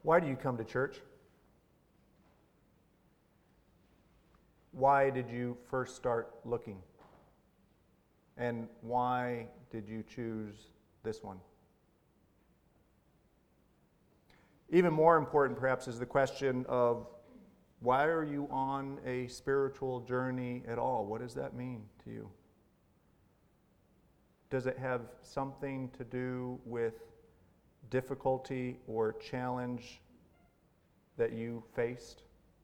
Why do you come to church? Why did you first start looking? And why did you choose this one? Even more important, perhaps, is the question of why are you on a spiritual journey at all? What does that mean to you? Does it have something to do with difficulty or challenge that you faced?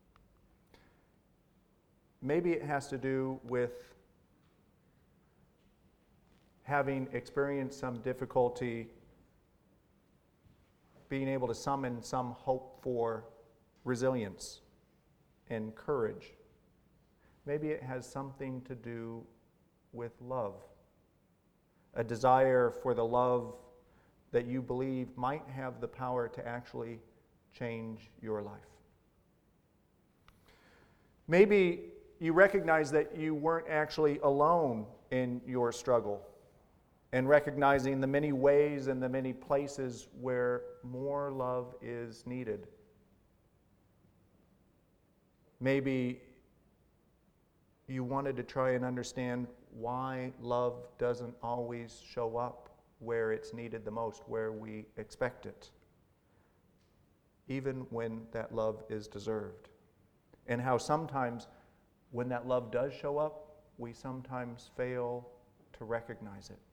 Maybe it has to do with having experienced some difficulty, being able to summon some hope for resilience and courage. Maybe it has something to do with love, a desire for the love that you believe might have the power to actually change your life. Maybe you recognize that you weren't actually alone in your struggle, and recognizing the many ways and the many places where more love is needed. Maybe you wanted to try and understand why love doesn't always show up where it's needed the most, where we expect it, even when that love is deserved. And how sometimes when that love does show up, we sometimes fail to recognize it.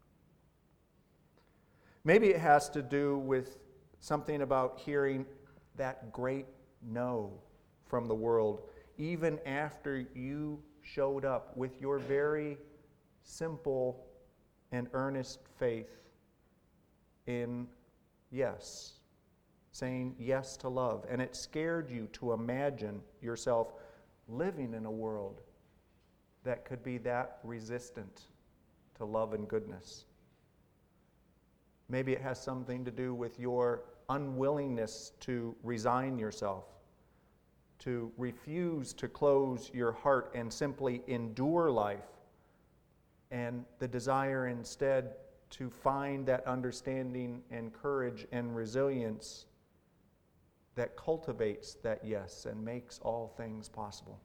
Maybe it has to do with something about hearing that great no from the world, even after you showed up with your very simple and earnest faith in yes, saying yes to love. And it scared you to imagine yourself living in a world that could be that resistant to love and goodness. Maybe it has something to do with your unwillingness to resign yourself, to refuse to close your heart and simply endure life, and the desire instead to find that understanding and courage and resilience that cultivates that yes and makes all things possible.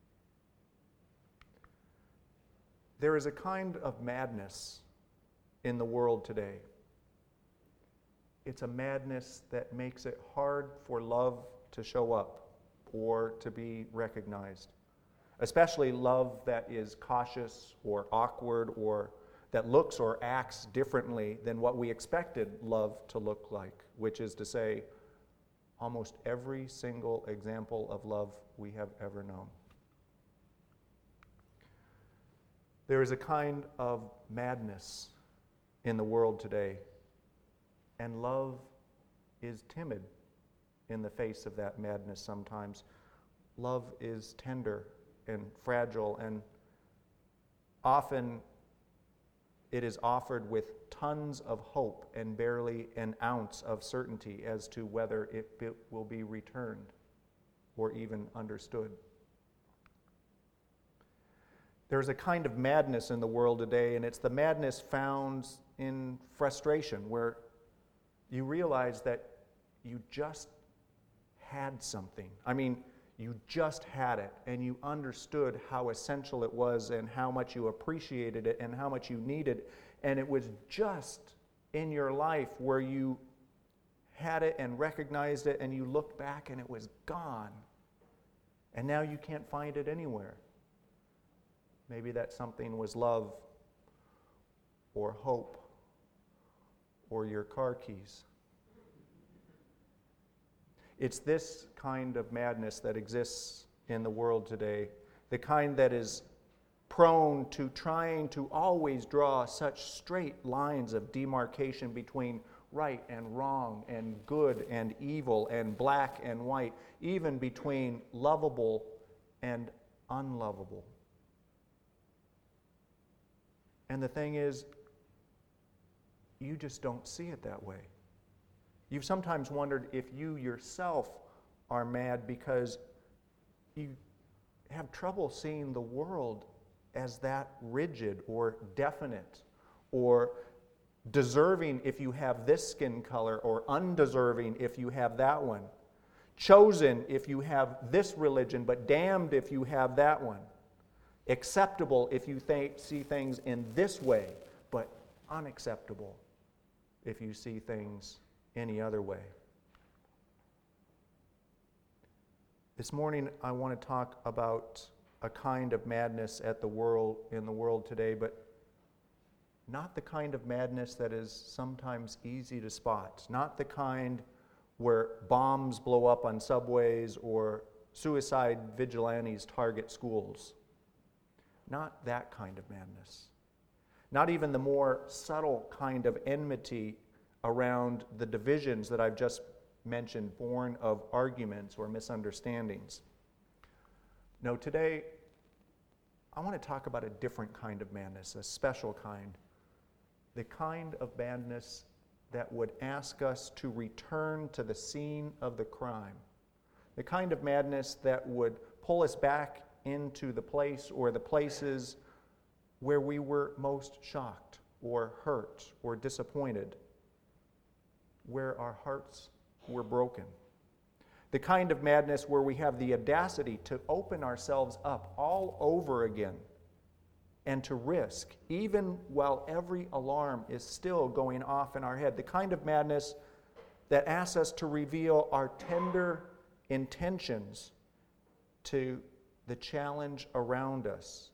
There is a kind of madness in the world today. It's a madness that makes it hard for love to show up or to be recognized, especially love that is cautious or awkward or that looks or acts differently than what we expected love to look like, which is to say, almost every single example of love we have ever known. There is a kind of madness in the world today, and love is timid in the face of that madness sometimes. Love is tender and fragile, and often it is offered with tons of hope and barely an ounce of certainty as to whether it will be returned or even understood. There's a kind of madness in the world today, and it's the madness found in frustration, where you realize that you just had something. I mean, you just had it, and you understood how essential it was and how much you appreciated it and how much you needed, and it was just in your life where you had it and recognized it, and you looked back and it was gone, and now you can't find it anywhere. Maybe that something was love or hope or your car keys. It's this kind of madness that exists in the world today, the kind that is prone to trying to always draw such straight lines of demarcation between right and wrong and good and evil and black and white, even between lovable and unlovable. And the thing is, you just don't see it that way. You've sometimes wondered if you yourself are mad because you have trouble seeing the world as that rigid or definite or deserving if you have this skin color, or undeserving if you have that one. Chosen if you have this religion, but damned if you have that one. Acceptable if you see things in this way, but unacceptable if you see things any other way. This morning I want to talk about a kind of madness in the world today, but not the kind of madness that is sometimes easy to spot, not the kind where bombs blow up on subways or suicide vigilantes target schools. Not that kind of madness. Not even the more subtle kind of enmity around the divisions that I've just mentioned, born of arguments or misunderstandings. No, today I want to talk about a different kind of madness, a special kind. The kind of madness that would ask us to return to the scene of the crime. The kind of madness that would pull us back into the place or the places where we were most shocked or hurt or disappointed, where our hearts were broken. The kind of madness where we have the audacity to open ourselves up all over again and to risk, even while every alarm is still going off in our head. The kind of madness that asks us to reveal our tender intentions to the challenge around us.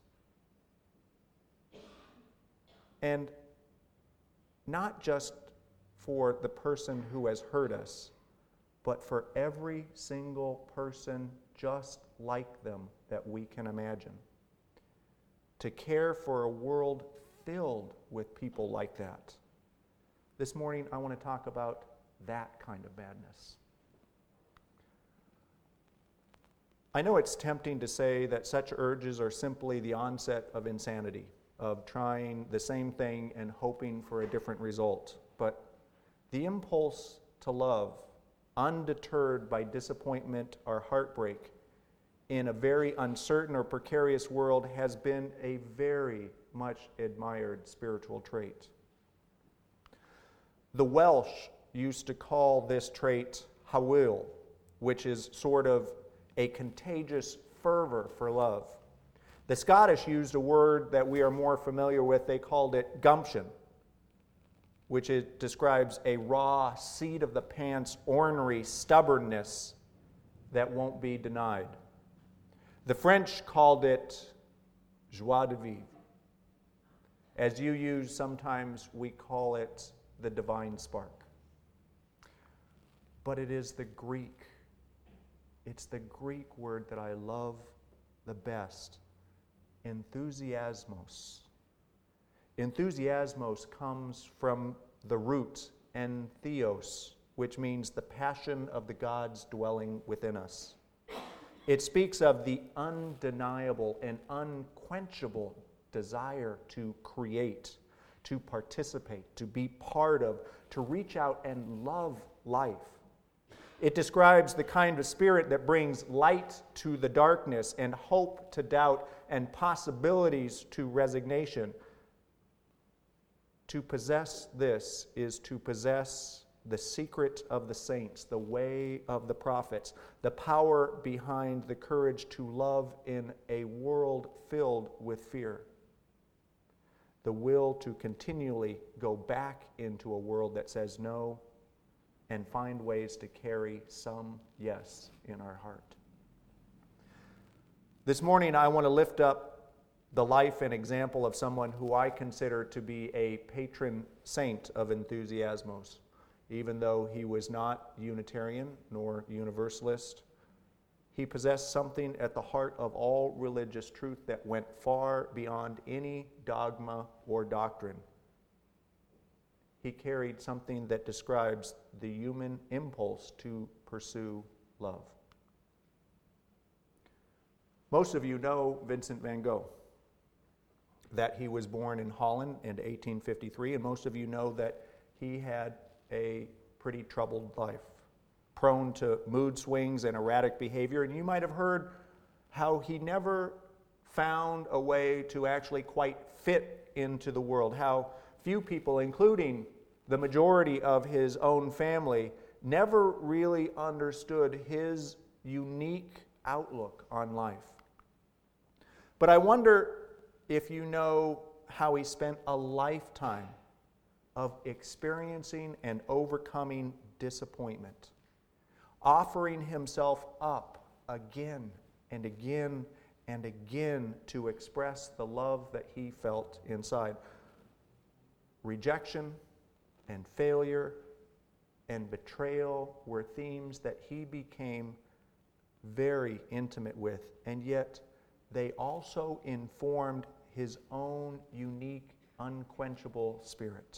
And not just for the person who has hurt us, but for every single person just like them that we can imagine. To care for a world filled with people like that. This morning, I want to talk about that kind of madness. I know it's tempting to say that such urges are simply the onset of insanity, of trying the same thing and hoping for a different result. But the impulse to love, undeterred by disappointment or heartbreak, in a very uncertain or precarious world, has been a very much admired spiritual trait. The Welsh used to call this trait hawil, which is sort of a contagious fervor for love. The Scottish used a word that we are more familiar with. They called it gumption, which describes a raw, seat-of-the-pants, ornery stubbornness that won't be denied. The French called it joie de vivre. As you use, sometimes we call it the divine spark. But it is the Greek. It's the Greek word that I love the best, enthusiasmos. Enthusiasmos comes from the root entheos, which means the passion of the gods dwelling within us. It speaks of the undeniable and unquenchable desire to create, to participate, to be part of, to reach out and love life. It describes the kind of spirit that brings light to the darkness and hope to doubt and possibilities to resignation. To possess this is to possess the secret of the saints, the way of the prophets, the power behind the courage to love in a world filled with fear. The will to continually go back into a world that says no and find ways to carry some yes in our heart. This morning, I want to lift up the life and example of someone who I consider to be a patron saint of enthusiasmos. Even though he was not Unitarian nor Universalist, he possessed something at the heart of all religious truth that went far beyond any dogma or doctrine. He carried something that describes the human impulse to pursue love. Most of you know Vincent van Gogh, that he was born in Holland in 1853, and most of you know that he had a pretty troubled life, prone to mood swings and erratic behavior. And you might have heard how he never found a way to actually quite fit into the world, how few people, including the majority of his own family, never really understood his unique outlook on life. But I wonder if you know how he spent a lifetime of experiencing and overcoming disappointment, offering himself up again and again and again to express the love that he felt inside. Rejection and failure and betrayal were themes that he became very intimate with, and yet they also informed his own unique, unquenchable spirit.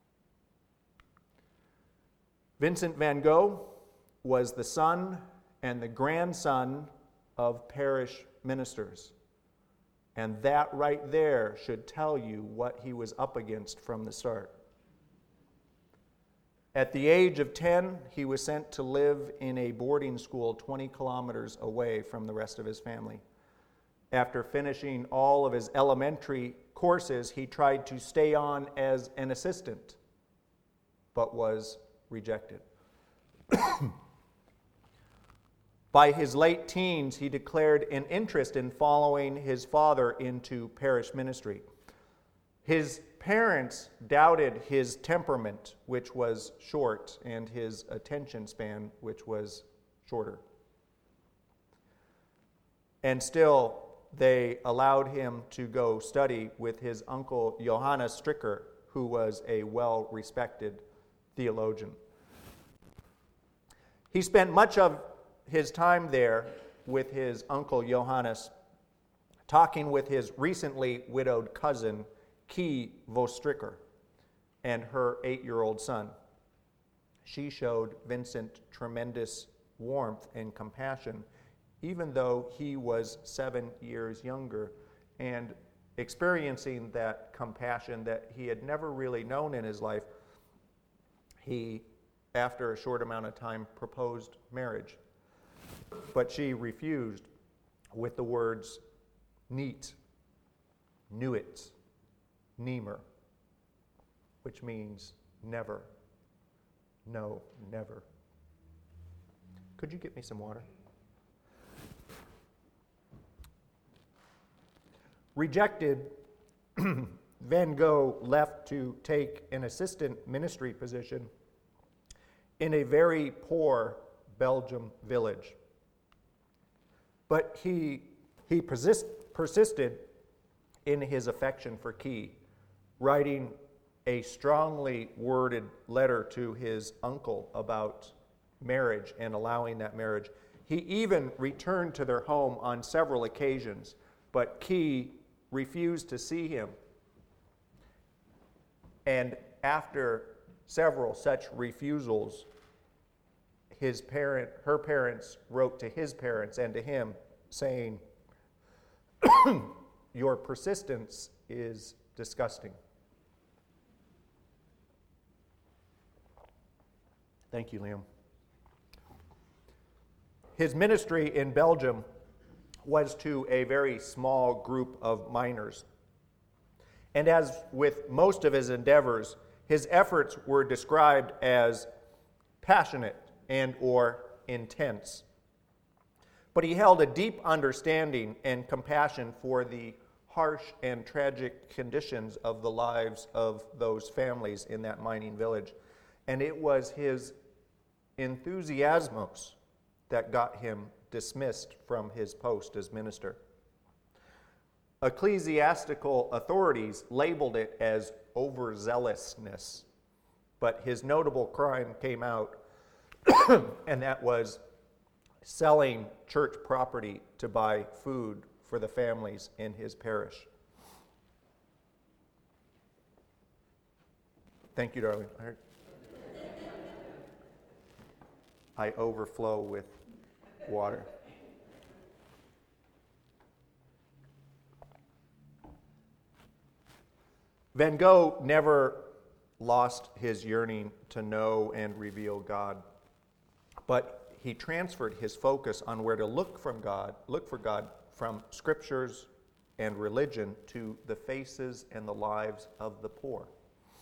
Vincent van Gogh was the son and the grandson of parish ministers. And that right there should tell you what he was up against from the start. At the age of 10, he was sent to live in a boarding school 20 kilometers away from the rest of his family. After finishing all of his elementary courses, he tried to stay on as an assistant, but was rejected. By his late teens, he declared an interest in following his father into parish ministry. His parents doubted his temperament, which was short, and his attention span, which was shorter. And still, they allowed him to go study with his uncle Johannes Stricker, who was a well-respected theologian. He spent much of his time there with his uncle Johannes, talking with his recently widowed cousin, Kie Vostricker, and her 8-year-old son. She showed Vincent tremendous warmth and compassion, even though he was 7 years younger, and experiencing that compassion that he had never really known in his life, he, after a short amount of time, proposed marriage. But she refused with the words, "Niet, nuit, nimmer," which means never, no, never. Could you get me some water? Rejected, Van Gogh left to take an assistant ministry position in a very poor Belgium village. But he persisted in his affection for Kie, writing a strongly worded letter to his uncle about marriage and allowing that marriage. He even returned to their home on several occasions, but Kie refused to see him. And after several such refusals, her parents wrote to his parents and to him saying, "Your persistence is disgusting." Thank you, Liam. His ministry in Belgium was to a very small group of miners. And as with most of his endeavors, his efforts were described as passionate and or intense. But he held a deep understanding and compassion for the harsh and tragic conditions of the lives of those families in that mining village. And it was his enthusiasmos that got him dismissed from his post as minister. Ecclesiastical authorities labeled it as overzealousness, but his notable crime came out, and that was selling church property to buy food for the families in his parish. Thank you, darling. I overflow with water. Van Gogh never lost his yearning to know and reveal God, but he transferred his focus on where to look for God from scriptures and religion to the faces and the lives of the poor.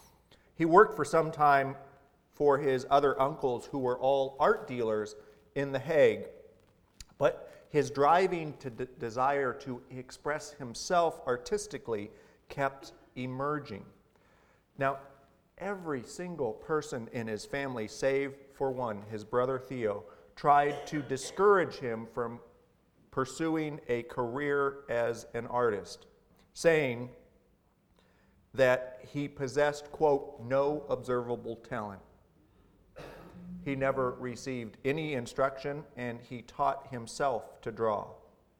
He worked for some time for his other uncles who were all art dealers in The Hague. But his driving desire to express himself artistically kept emerging. Now, every single person in his family, save for one, his brother Theo, tried to discourage him from pursuing a career as an artist, saying that he possessed, quote, no observable talent. He never received any instruction, and he taught himself to draw.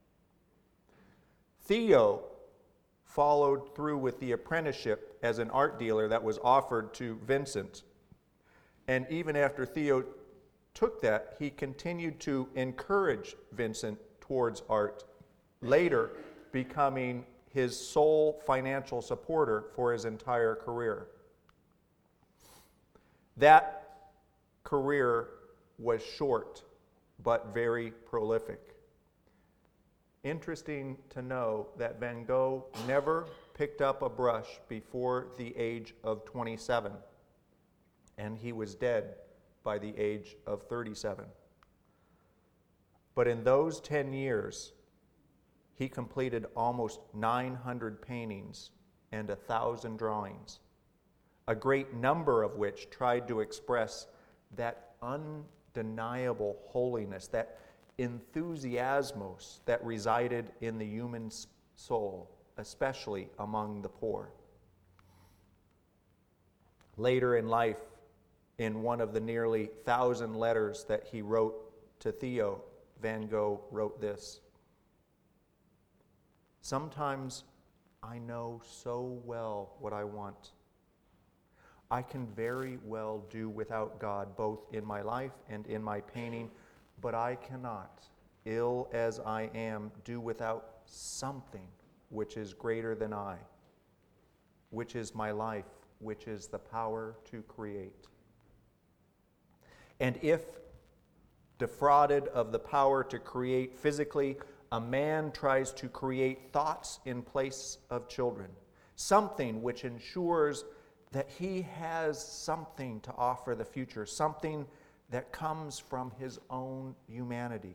Theo followed through with the apprenticeship as an art dealer that was offered to Vincent. And even after Theo took that, he continued to encourage Vincent towards art, later becoming his sole financial supporter for his entire career. That career was short, but very prolific. Interesting to know that Van Gogh never picked up a brush before the age of 27, and he was dead by the age of 37. But in those 10 years, he completed almost 900 paintings and 1,000 drawings, a great number of which tried to express that undeniable holiness, that enthusiasmos that resided in the human soul, especially among the poor. Later in life, in one of the nearly 1,000 letters that he wrote to Theo, Van Gogh wrote this: "Sometimes I know so well what I want. I can very well do without God, both in my life and in my painting, but I cannot, ill as I am, do without something which is greater than I, which is my life, which is the power to create. And if, defrauded of the power to create physically, a man tries to create thoughts in place of children, something which ensures that he has something to offer the future, something that comes from his own humanity.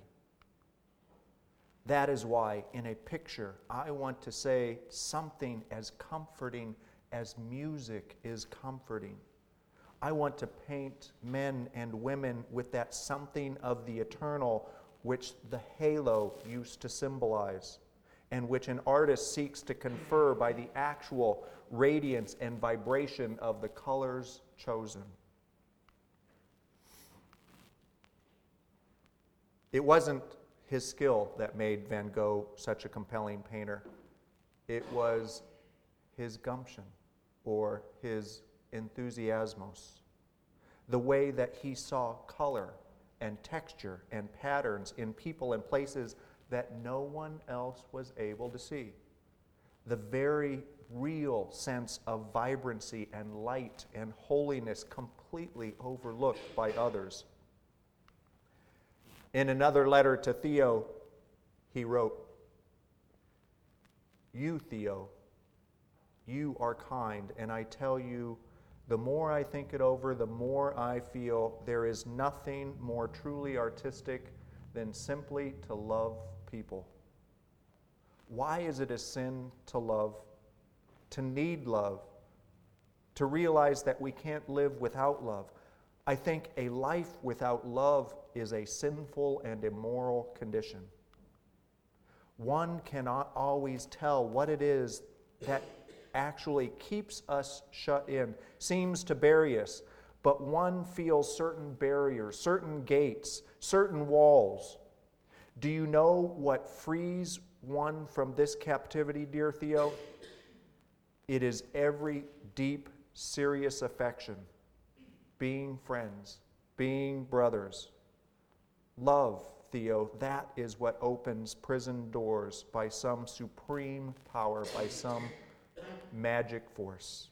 That is why in a picture I want to say something as comforting as music is comforting. I want to paint men and women with that something of the eternal which the halo used to symbolize, and which an artist seeks to confer by the actual radiance and vibration of the colors chosen." It wasn't his skill that made Van Gogh such a compelling painter. It was his gumption, or his enthusiasmos, the way that he saw color and texture and patterns in people and places that no one else was able to see. The very real sense of vibrancy and light and holiness completely overlooked by others. In another letter to Theo, he wrote, "You, Theo, you are kind, and I tell you, the more I think it over, the more I feel there is nothing more truly artistic than simply to love people. Why is it a sin to love, to need love, to realize that we can't live without love? I think a life without love is a sinful and immoral condition. One cannot always tell what it is that actually keeps us shut in, seems to bury us, but one feels certain barriers, certain gates, certain walls. Do you know what frees one from this captivity, dear Theo? It is every deep, serious affection, being friends, being brothers. Love, Theo, that is what opens prison doors by some supreme power, by some magic force."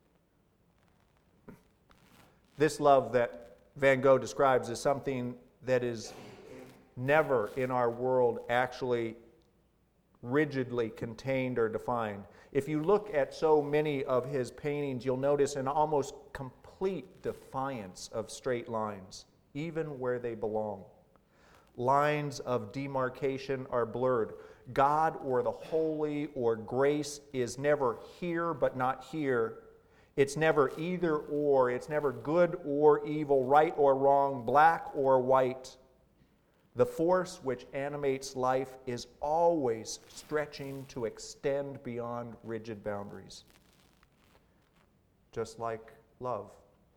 This love that Van Gogh describes is something that is never in our world actually rigidly contained or defined. If you look at so many of his paintings, you'll notice an almost complete defiance of straight lines, even where they belong. Lines of demarcation are blurred. God or the holy or grace is never here but not here. It's never either or. It's never good or evil, right or wrong, black or white. The force which animates life is always stretching to extend beyond rigid boundaries, just like love.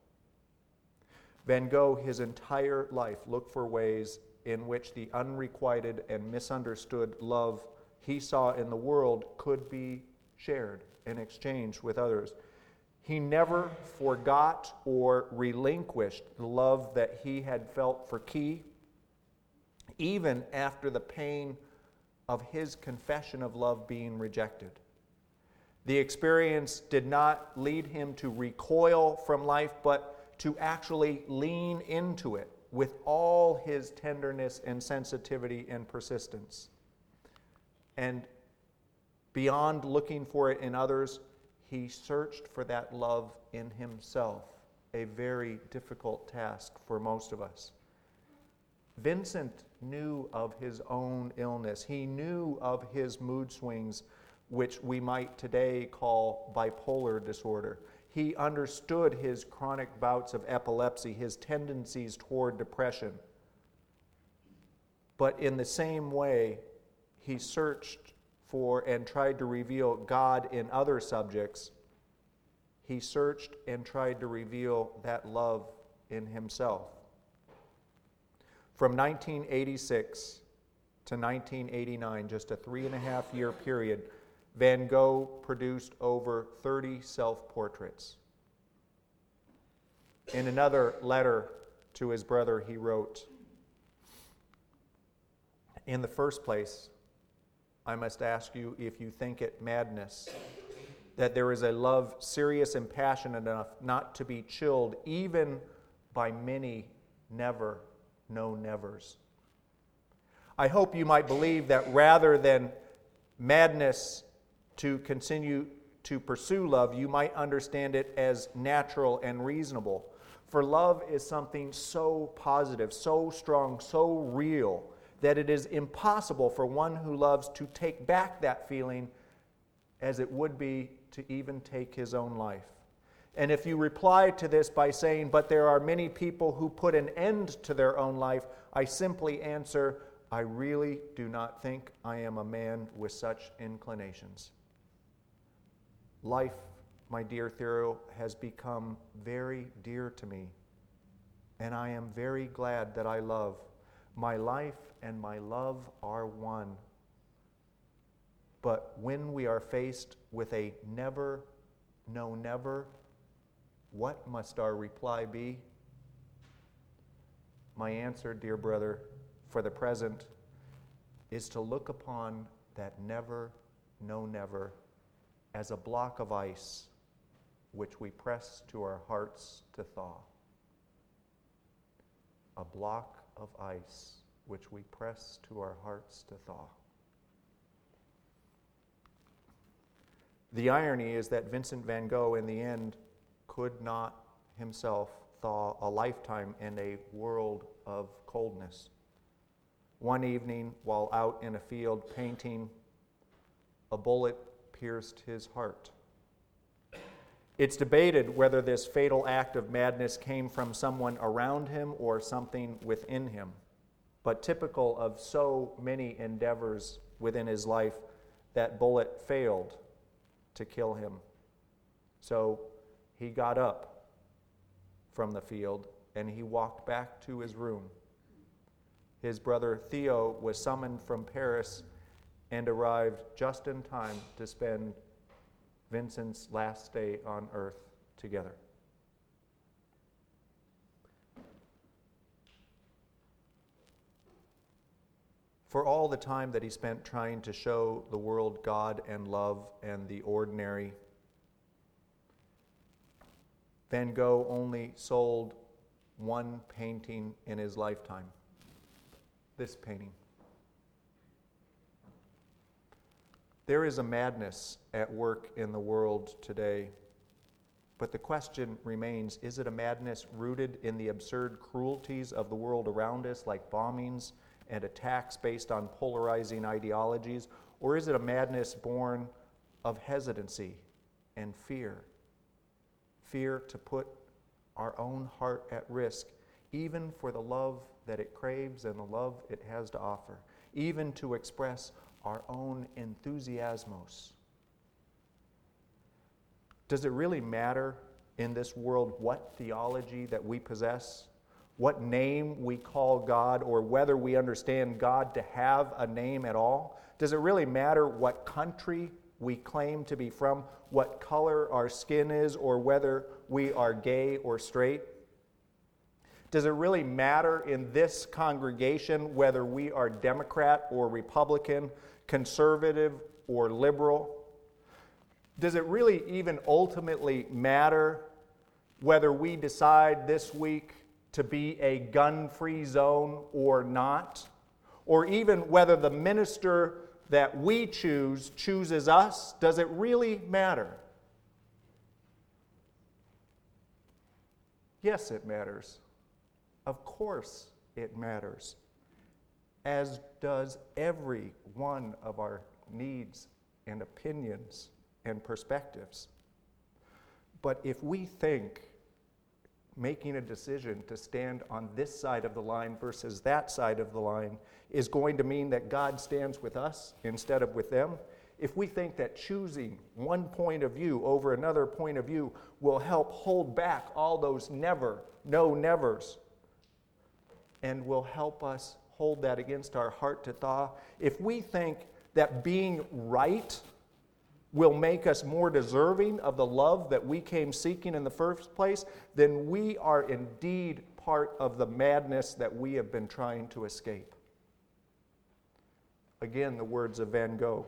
Van Gogh, his entire life, looked for ways in which the unrequited and misunderstood love he saw in the world could be shared and exchanged with others. He never forgot or relinquished the love that he had felt for Key, even after the pain of his confession of love being rejected. The experience did not lead him to recoil from life, but to actually lean into it with all his tenderness and sensitivity and persistence. And beyond looking for it in others, he searched for that love in himself, a very difficult task for most of us. Vincent knew of his own illness. He knew of his mood swings, which we might today call bipolar disorder. He understood his chronic bouts of epilepsy, his tendencies toward depression. But in the same way, he searched for and tried to reveal God in other subjects. He searched and tried to reveal that love in himself. From 1986 to 1989, just a 3.5-year period, Van Gogh produced over 30 self-portraits. In another letter to his brother, he wrote, "In the first place, I must ask you if you think it madness that there is a love serious and passionate enough not to be chilled even by many never, no nevers. I hope you might believe that rather than madness to continue to pursue love, you might understand it as natural and reasonable. For love is something so positive, so strong, so real, that it is impossible for one who loves to take back that feeling as it would be to even take his own life. And if you reply to this by saying, but there are many people who put an end to their own life, I simply answer, I really do not think I am a man with such inclinations. Life, my dear Theo, has become very dear to me, and I am very glad that I love. My life and my love are one. But when we are faced with a never, no never, what must our reply be? My answer, dear brother, for the present, is to look upon that never, no never as a block of ice which we press to our hearts to thaw. A block of ice which we press to our hearts to thaw. The irony is that Vincent van Gogh, in the end, could not himself thaw a lifetime in a world of coldness. One evening, while out in a field painting, a bullet pierced his heart. It's debated whether this fatal act of madness came from someone around him or something within him. But typical of so many endeavors within his life, that bullet failed to kill him. So he got up from the field and he walked back to his room. His brother Theo was summoned from Paris and arrived just in time to spend Vincent's last day on earth together. For all the time that he spent trying to show the world God and love and the ordinary, Van Gogh only sold one painting in his lifetime. This painting. There is a madness at work in the world today. But the question remains, is it a madness rooted in the absurd cruelties of the world around us, like bombings and attacks based on polarizing ideologies? Or is it a madness born of hesitancy and fear? Fear to put our own heart at risk, even for the love that it craves and the love it has to offer, even to express our own enthusiasmos. Does it really matter in this world what theology that we possess, what name we call God, or whether we understand God to have a name at all? Does it really matter what country we claim to be from, what color our skin is, or whether we are gay or straight? Does it really matter in this congregation whether we are Democrat or Republican, conservative or liberal? Does it really even ultimately matter whether we decide this week to be a gun-free zone or not? Or even whether the minister that we chooses us? Does it really matter? Yes, it matters. Of course it matters. As does every one of our needs and opinions and perspectives. But if we think making a decision to stand on this side of the line versus that side of the line is going to mean that God stands with us instead of with them, if we think that choosing one point of view over another point of view will help hold back all those no nevers, and will help us hold that against our heart to thaw, if we think that being right will make us more deserving of the love that we came seeking in the first place, then we are indeed part of the madness that we have been trying to escape. Again, the words of Van Gogh.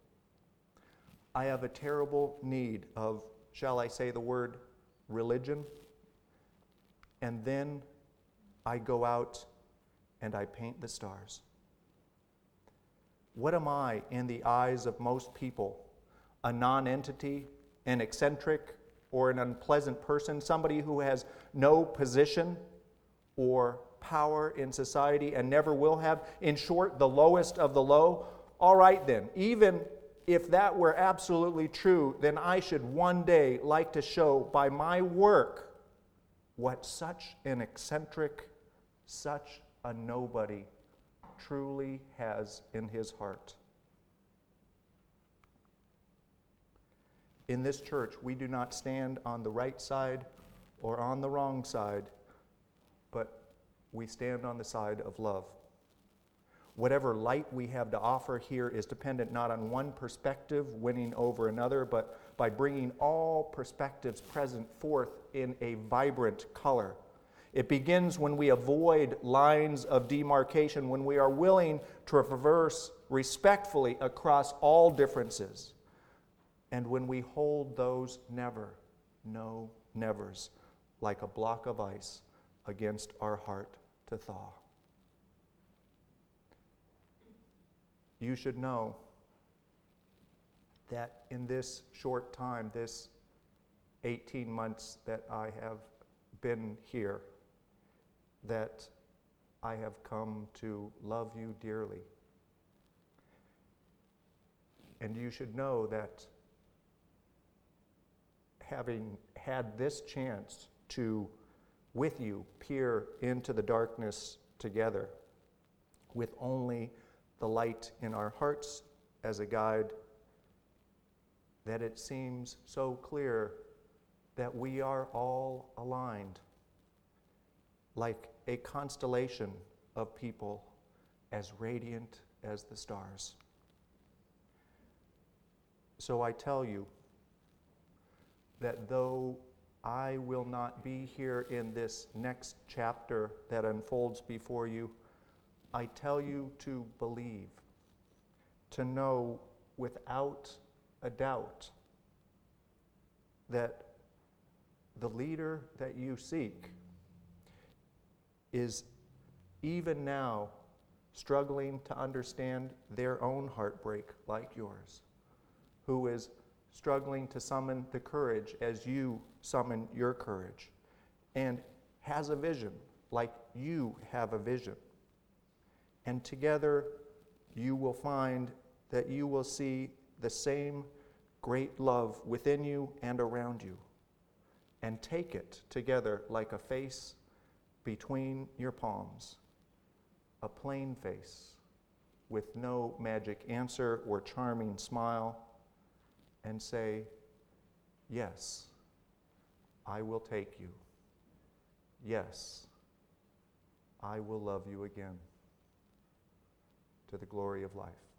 I have a terrible need of, shall I say the word, religion? And then I go out and I paint the stars. What am I in the eyes of most people? A non-entity, an eccentric, or an unpleasant person, somebody who has no position or power in society and never will have. In short, the lowest of the low. All right then, even if that were absolutely true, then I should one day like to show by my work what such an eccentric, such a nobody truly has in his heart. In this church, we do not stand on the right side or on the wrong side, but we stand on the side of love. Whatever light we have to offer here is dependent not on one perspective winning over another, but by bringing all perspectives present forth in a vibrant color. It begins when we avoid lines of demarcation, when we are willing to traverse respectfully across all differences, and when we hold those no nevers, like a block of ice against our heart to thaw. You should know that in this short time, this 18 months that I have been here, that I have come to love you dearly. And you should know that having had this chance to, with you, peer into the darkness together, with only the light in our hearts as a guide, that it seems so clear that we are all aligned, like a constellation of people as radiant as the stars. So I tell you that though I will not be here in this next chapter that unfolds before you, I tell you to believe, to know without a doubt that the leader that you seek is even now struggling to understand their own heartbreak like yours. who is struggling to summon the courage as you summon your courage, and has a vision like you have a vision. And together you will find that you will see the same great love within you and around you, and take it together like a face between your palms, a plain face with no magic answer or charming smile, and say, yes, I will take you. Yes, I will love you again, to the glory of life.